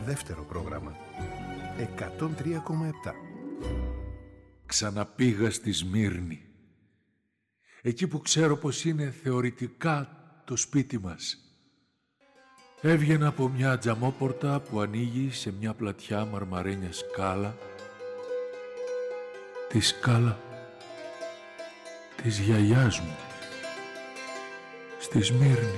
Δεύτερο πρόγραμμα. 103,7. Ξαναπήγα στη Σμύρνη. Εκεί που ξέρω πως είναι θεωρητικά το σπίτι μας. Έβγαινα από μια τζαμόπορτα που ανοίγει σε μια πλατιά μαρμαρένια σκάλα. Τη σκάλα της γιαγιάς μου. Στη Σμύρνη.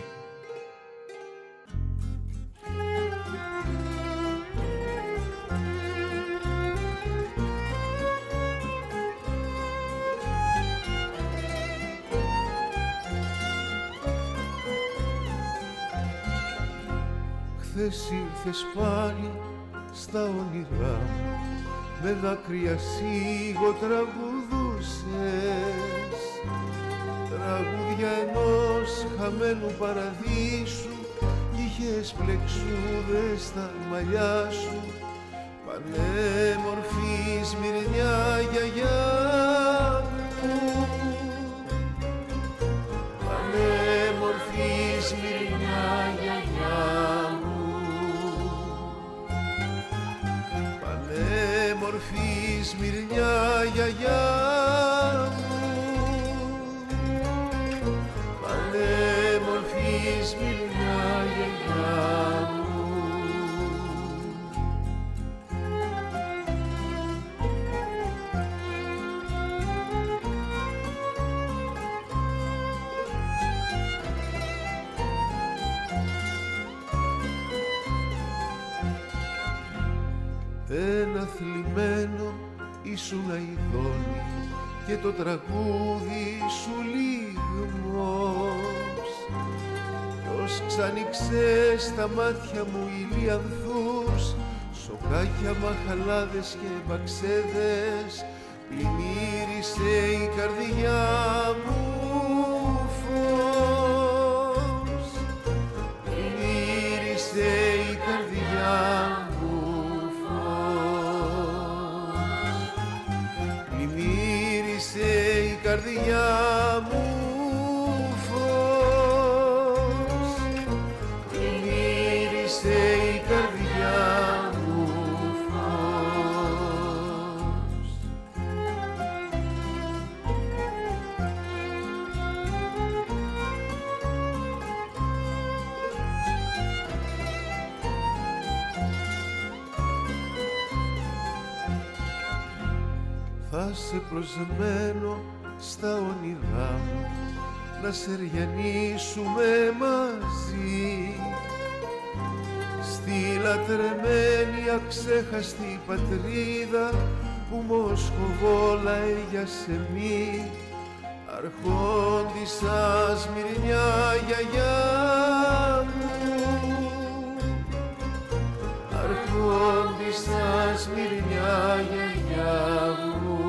Χθες ήρθες πάλι στα όνειρά μου, με δάκρυα σίγο τραγουδούσες, τραγούδια ενός χαμένου παραδείσου, κι είχες πλεξούδες στα μαλλιά σου, πανέμορφη Σμυρνιά γιαγιά μου, πανέμορφη Σμυρνιά γιαγιά μου, πανέμορφη Σμυρνιά γιαγιά μου, πανέμορφη Σμυρνιά γιαγιά μου. Ένα θλιμμένο ήσουν αηδόνι και το τραγούδι σου λίγμος, κι ως ξανοίξε στα μάτια μου ηλιανθούς, σοκάκια, μαχαλάδες και μπαξέδες, πλημμύρισε η καρδιά μου φως, πλημμύρισε η καρδιά μου φως, πλημμύρισε η καρδιά μου φως, πλημμύρισε η καρδιά μου φως. Θα σε προσμένω στα όνειρά μου, να σε ρυανίσουμε μαζί, στη λατρεμένη αξέχαστη πατρίδα που Μοσχοβόλα έγιασε μη, αρχόντισσα Σμυρνιά γιαγιά μου, αρχόντισσα Σμυρνιά γιαγιά μου,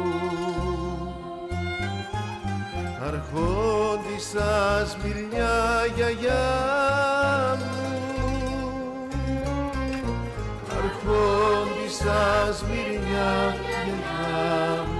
αρχόντισσα Σμυρνιά γιαγιά μου, αρχόντισσα Σμυρνιά γιαγιά μου.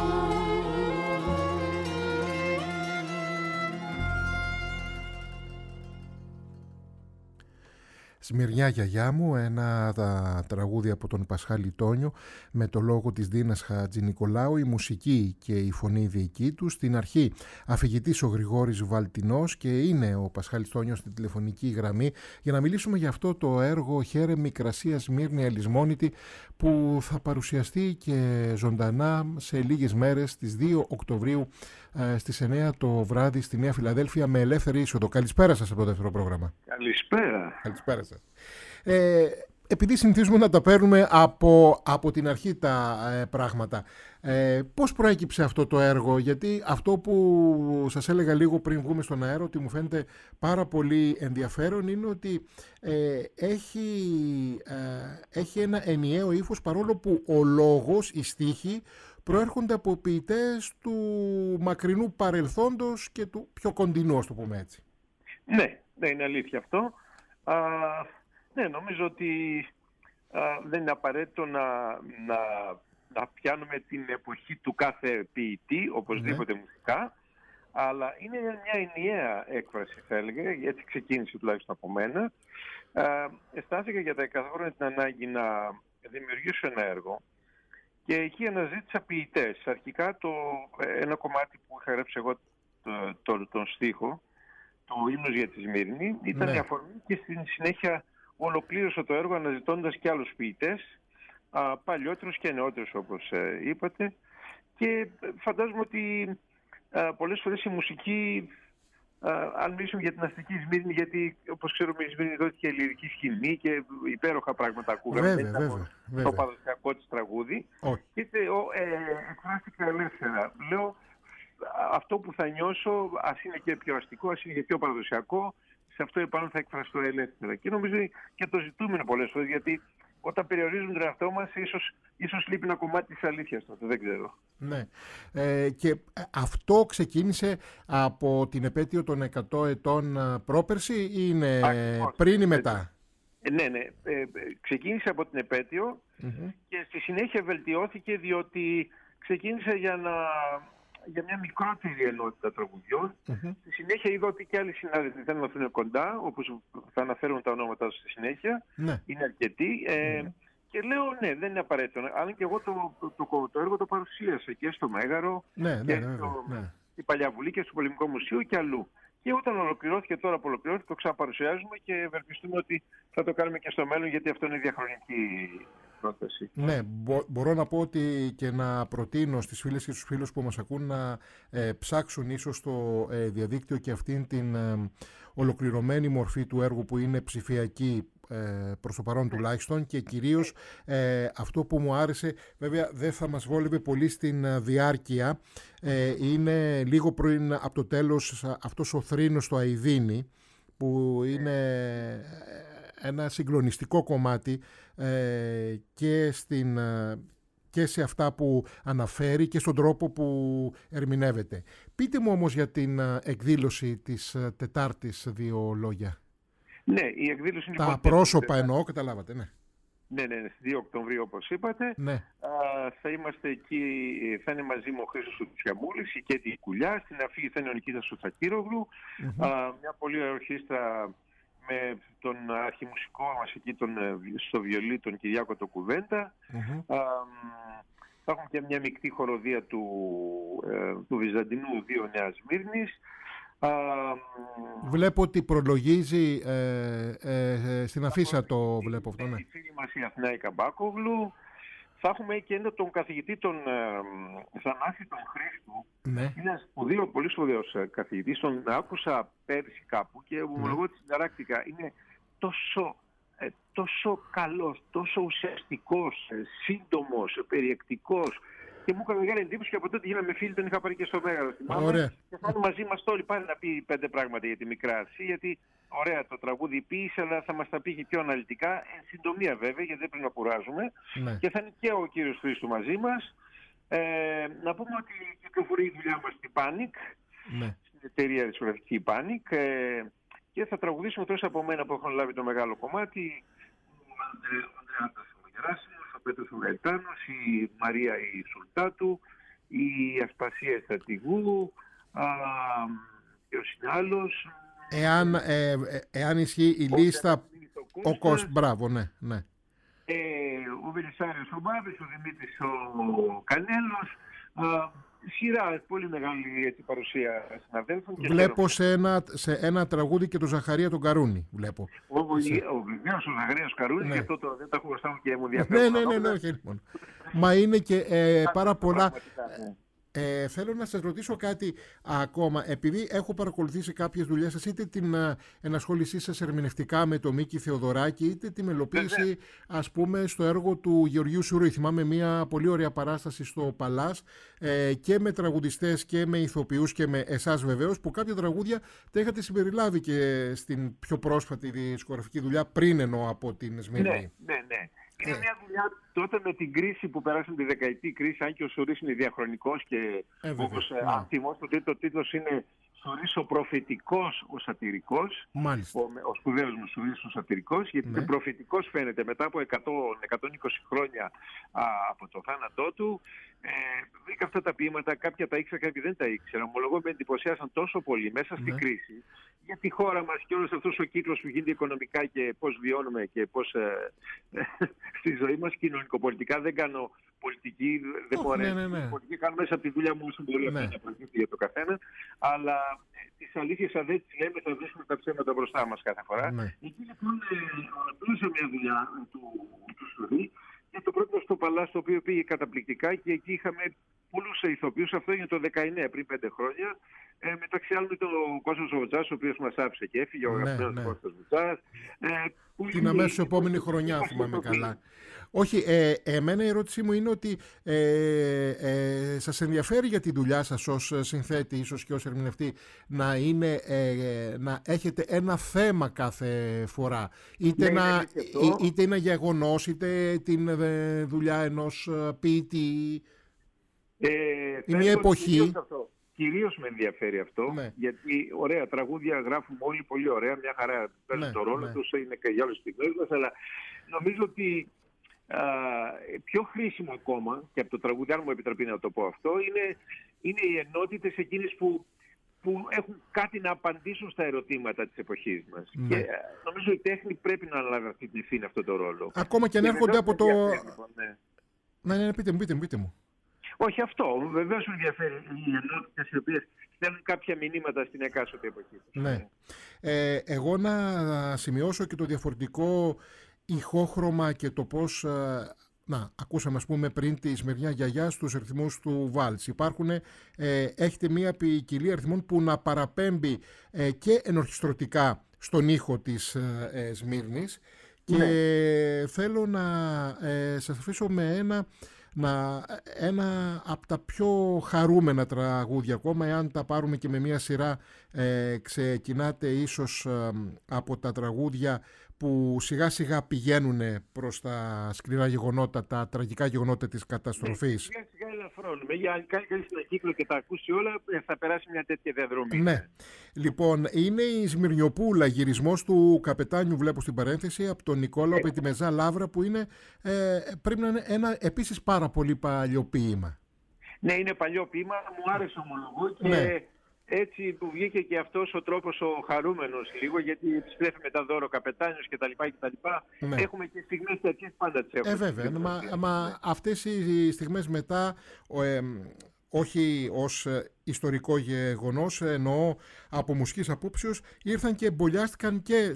Σμυρνιά γιαγιά μου, ένα τραγούδι από τον Πασχάλη Τόνιο με το λόγο της Δίνας Χατζηνικολάου, η μουσική και η φωνή δική του. Στην αρχή αφηγητής ο Γρηγόρης Βαλτινός και είναι ο Πασχάλης Τόνιος στην τηλεφωνική γραμμή για να μιλήσουμε για αυτό το έργο «Χαίρε Μικρασία Σμύρνη Ελισμόνητη» που θα παρουσιαστεί και ζωντανά σε λίγες μέρες στις 2 Οκτωβρίου στις 9 το βράδυ στη Νέα Φιλαδέλφια με ελεύθερη είσοδο. Καλησπέρα σας από το δεύτερο πρόγραμμα. Καλησπέρα. Καλησπέρα σας. Επειδή συνηθίζουμε να τα παίρνουμε από την αρχή τα πράγματα, πώς προέκυψε αυτό το έργο? Γιατί αυτό που σας έλεγα λίγο πριν βγούμε στον αέρα, ότι μου φαίνεται πάρα πολύ ενδιαφέρον, είναι ότι έχει ένα ενιαίο ύφος, παρόλο που ο λόγος, οι στίχοι προέρχονται από ποιητές του μακρινού παρελθόντος και του πιο κοντινού, ας το πούμε έτσι. Ναι, είναι αλήθεια αυτό. Ναι, νομίζω ότι δεν είναι απαραίτητο να πιάνουμε την εποχή του κάθε ποιητή, οπωσδήποτε μουσικά, αλλά είναι μια ενιαία έκφραση, θα έλεγα, έτσι ξεκίνησε τουλάχιστον από μένα, αισθάνθηκα για τα 100 χρόνια την ανάγκη να δημιουργήσω ένα έργο και εκεί αναζήτησα ποιητές. Αρχικά ένα κομμάτι που είχα γράψει εγώ τον στίχο, το Ύμνος για τη Σμύρνη, ήταν η αφορμή και στην συνέχεια ολοκλήρωσα το έργο αναζητώντας και άλλους ποιητές, παλιότερους και νεότερους όπως είπατε, και φαντάζομαι ότι πολλές φορές η μουσική, αν μιλήσουμε για την αστική Σμύρνη, γιατί όπως ξέρουμε η Σμύρνη δόθηκε λυρική σκηνή και υπέροχα πράγματα ακούγαμε, βέβαια. το παραδοσιακό της τραγούδι, και εκφράστηκα ελεύθερα. Λέω, αυτό που θα νιώσω, ας είναι και πιο αστικό, ας είναι και πιο παραδοσιακό, σε αυτό επάνω θα εκφραστώ ελεύθερα. Και νομίζω και το ζητούμενο πολλές φορές, γιατί όταν περιορίζουμε τον εαυτό μας, ίσως λείπει ένα κομμάτι της αλήθειας τότε, δεν ξέρω. Ναι. Και αυτό ξεκίνησε από την επέτειο των 100 ετών πρόπερση ή είναι πριν ή μετά? Ναι. Ξεκίνησε από την επέτειο και στη συνέχεια βελτιώθηκε, διότι ξεκίνησε για μια μικρότερη ενότητα τραγουδιών. Στη συνέχεια είδα ότι και άλλοι συνάδελφοι θέλουν να έρθουν κοντά, όπως θα αναφέρουν τα ονόματά τους στη συνέχεια. Είναι αρκετοί. Και λέω, ναι, δεν είναι απαραίτητο. Αν και εγώ το έργο το παρουσίασα και στο Μέγαρο, και στην Παλιά Βουλή και στο Πολεμικό Μουσείο και αλλού. Και όταν ολοκληρώθηκε, τώρα που ολοκληρώθηκε, το ξαναπαρουσιάζουμε και ευελπιστούμε ότι θα το κάνουμε και στο μέλλον, γιατί αυτό είναι διαχρονική πρόταση. Ναι, μπορώ να πω ότι και να προτείνω στις φίλες και στους φίλους που μας ακούν να ψάξουν ίσως στο διαδίκτυο και αυτήν την ολοκληρωμένη μορφή του έργου που είναι ψηφιακή, προς το παρόν τουλάχιστον, και κυρίως αυτό που μου άρεσε, βέβαια δεν θα μας βόλευε πολύ στην διάρκεια, είναι λίγο πριν από το τέλος αυτός ο θρήνος στο Αηδίνι, που είναι ένα συγκλονιστικό κομμάτι και σε αυτά που αναφέρει και στον τρόπο που ερμηνεύεται. Πείτε μου όμως για την εκδήλωση της Τετάρτης 2 λόγια. Ναι, η εκδήλωση τα πρόσωπα εννοώ, καταλάβατε, ναι. Ναι, στις 2 Οκτωβρίου όπως είπατε. Ναι. Θα είμαστε εκεί, θα είναι μαζί μου ο Χρήστος Τσιαμούλης, η Κέτη Κουλιά, στην αφήγη θα είναι ο Νικήτας Σουτσακύρογλου, μια πολύ ωραία ορχήστρα με τον αρχιμουσικό μας εκεί στο βιολί, τον Κυριάκο το Κουβέντα. Θα έχουμε και μια μεικτή χοροδία του Βυζαντινού 2 Νέας Σμύρνης. Βλέπω ότι προλογίζει στην αφίσα, το βλέπω αυτό, ναι. Η φίλη μας η Αθηνά η Καμπάκογλου. Θα έχουμε και τον καθηγητή τον Θανάση τον Χρήστου. Ναι. Είναι ένας πολύ σπουδαίος καθηγητής. Τον άκουσα πέρσι κάπου και ομολογώ ότι συνταράκτηκα. Είναι τόσο καλός, τόσο ουσιαστικός, σύντομος, περιεκτικός. Και μου έκανε μεγάλη εντύπωση και από τότε γίναμε φίλοι, τον είχα πάρει και στο Μέγαρο. Ωραία. Και θα είναι μαζί μας όλοι, πάλι να πει 5 πράγματα για τη Μικρά Άση, γιατί ωραία το τραγούδι ποιήσε, αλλά θα μας τα πει και πιο αναλυτικά, εν συντομία βέβαια, γιατί δεν πρέπει να κουράζουμε. Ναι. Και θα είναι και ο κύριος Χρήστου μαζί μας. Να πούμε ότι κυκλοφορεί η δουλειά μας στην Panic, στην εταιρεία δισκογραφική Panic, και θα τραγουδήσουμε τόσο από μένα που έχω λάβει το μεγάλο κομμάτι, ο Ανδρέας ο Γεράσιμος, ο Πέτρος ο Γαϊτάνος, η Μαρία η Σουλτάτου, η Ασπασία Στρατηγού και ο Συνάλλος. Εάν ισχύει η λίστα, ο Κώστας, μπράβο, ναι. Ο Βελισσάριος ο Μπάβης, ο Δημήτρης ο Κανέλος, σειρά, πολύ μεγάλη παρουσία συναδέλφων. Βλέπω σε ένα τραγούδι και τον Ζαχαρία τον Καρούνη, βλέπω. Βεβαίως ο Ζαχαρίας Καρούνη, ναι. Και αυτό δεν τα έχω μπροστά μου και μου ενδιαφέρει. Ναι. Μα είναι και πάρα πολλά. Θέλω να σας ρωτήσω κάτι ακόμα, επειδή έχω παρακολουθήσει κάποιες δουλειές σας, είτε την ενασχόλησή σας ερμηνευτικά με το Μίκη Θεοδωράκη, είτε τη μελοποίηση, ας πούμε, στο έργο του Γεωργίου Σουρού. Θυμάμαι μια πολύ ωραία παράσταση στο Παλάς, και με τραγουδιστές και με ηθοποιούς και με εσάς βεβαίως, που κάποια τραγούδια τα είχατε συμπεριλάβει και στην πιο πρόσφατη δισκογραφική δουλειά, πριν εννοώ από την Σμύρνη. Ναι. Είναι μια δουλειά τότε με την κρίση που περάσαμε, τη δεκαετή κρίση, αν και ο Σουρής είναι διαχρονικός και όπως θυμόστε ότι το τίτλος είναι Σουρής ο προφητικός, ο σατυρικός, Μάλιστα. ο σπουδαίος μου Σουρής ο σατυρικός, γιατί Ναι. προφητικός φαίνεται μετά από 100-120 χρόνια από το θάνατό του. Βρήκα αυτά τα ποίηματα, κάποια τα ήξερα, κάποια δεν τα ήξερα. Ομολογώ με εντυπωσιάσαν τόσο πολύ μέσα στην κρίση για τη χώρα μας και όλος αυτός ο κύκλος που γίνεται οικονομικά και πώς βιώνουμε και πώς στη ζωή μας κοινωνικοπολιτικά. Δεν κάνω πολιτική, δεν μου αρέσει. Ναι. Πολιτική κάνω μέσα από τη δουλειά μου όσο μπορεί να προκύπτει για το καθένα. Αλλά τις αλήθειες αν δεν τις λέμε θα βρίσκουμε τα ψέματα μπροστά μας κάθε φορά. Ναι. Εκεί λοιπόν ολοκλήρωσα μια δουλειά του Σουρή. Και το πρώτο στο Παλάς, το οποίο πήγε καταπληκτικά και εκεί είχαμε πολλούς ηθοποιούς. Αυτό έγινε το 19, πριν 5 χρόνια. Μεταξύ άλλων τον Κώστας Βουτσάς, ο οποίος μας άφησε και έφυγε, ο αγαπημένος Κώστας Βουτσάς. Την αμέσως επόμενη χρονιά, θυμάμαι καλά. Όχι, εμένα η ερώτησή μου είναι ότι σας ενδιαφέρει για τη δουλειά σας ως συνθέτη, ίσως και ως ερμηνευτή, να έχετε ένα θέμα κάθε φορά. Είτε είναι γεγονός, είτε την δουλειά ενός ποιητή ή μια εποχή. Κυρίως με ενδιαφέρει αυτό, γιατί ωραία τραγούδια γράφουμε όλοι πολύ ωραία, μια χαρά παίζουν το ρόλο τους, είναι και για όλες τις στιγμές μας, αλλά νομίζω ότι πιο χρήσιμο ακόμα, και από το τραγούδι, αν μου επιτραπεί να το πω αυτό, είναι οι ενότητες εκείνες που έχουν κάτι να απαντήσουν στα ερωτήματα της εποχής μας. Και νομίζω η τέχνη πρέπει να αναλάβει αυτή την ευθύνη, αυτό το ρόλο. Ακόμα και αν έρχονται από το... Ναι, πείτε μου. Όχι αυτό. Βεβαίως με ενδιαφέρει οι ενότητες οι οποίες στέλνουν κάποια μηνύματα στην εκάστοτε εποχή. Ναι. Εγώ να σημειώσω και το διαφορετικό ηχόχρωμα και το πώς... ακούσαμε ας πούμε πριν τη Σμυρνιά Γιαγιά στους ρυθμούς του Βάλτς. Έχετε μια ποικιλία ρυθμών που να παραπέμπει και ενορχιστρωτικά στον ήχο της Σμύρνης. Και θέλω να σας αφήσω με ένα από τα πιο χαρούμενα τραγούδια ακόμα, εάν τα πάρουμε και με μια σειρά. Ξεκινάτε ίσως από τα τραγούδια που σιγά σιγά πηγαίνουν προς τα σκληρά γεγονότα, τα τραγικά γεγονότα της καταστροφής. Σιγά σιγά ελαφρώνουμε. Για κάνει κανείς ένα κύκλο και τα ακούσει όλα, θα περάσει μια τέτοια διαδρομή. Ναι. Λοιπόν, είναι η Σμυρνιοπούλα, γυρισμός του καπετάνιου, βλέπω στην παρένθεση, από τον Νικόλαο Πετιμεζά Λαύρα, που είναι, πρέπει να είναι ένα επίσης πάρα πολύ παλιό ποίημα. Ναι, είναι παλιό ποίημα, μου άρεσε ομολογώ και έτσι του βγήκε και αυτός ο τρόπος ο χαρούμενος λίγο, γιατί επιστρέφει με τα δώρο καπετάνιος κτλ. Έχουμε και στιγμές τέτοιες, πάντα τις έχουμε. Βέβαια, μα αυτές οι στιγμές μετά, όχι ως ιστορικό γεγονός, εννοώ από μουσικής απόψεως, ήρθαν και εμπολιάστηκαν και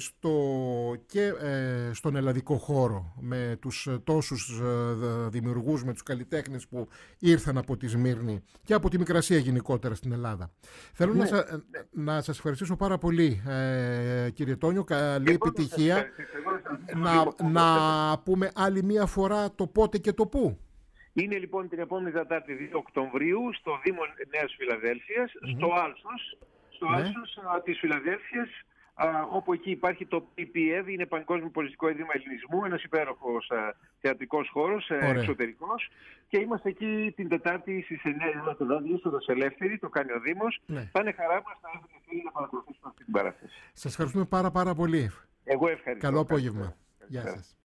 στον ελλαδικό χώρο με τους τόσους δημιουργούς, με τους καλλιτέχνες που ήρθαν από τη Σμύρνη και από τη Μικρασία γενικότερα στην Ελλάδα. Θέλω να σας ευχαριστήσω πάρα πολύ, κύριε Τόνιο. Καλή επιτυχία. Να πούμε άλλη μία φορά το πότε και το πού. Είναι λοιπόν την επόμενη Τετάρτη 2 Οκτωβρίου στο Δήμο Νέας Φιλαδέλφειας, στο Άλσος της Φιλαδέλφειας, όπου εκεί υπάρχει το PPED, είναι Παγκόσμιο Πολιτιστικό Ίδρυμα Ελληνισμού, ένας υπέροχος θεατρικός χώρος, εξωτερικός, και είμαστε εκεί την Τετάρτη στις 9 το βράδυ στο Δοσελεύθερη, το κάνει ο Δήμος. Θα είναι χαρά μας, θα έρθουν φίλοι να παρακολουθήσουμε αυτή την παράσταση. Σας ευχαριστούμε πάρα πολύ. Εγώ ευχαριστώ. Καλό απόγευμα. Γεια σας.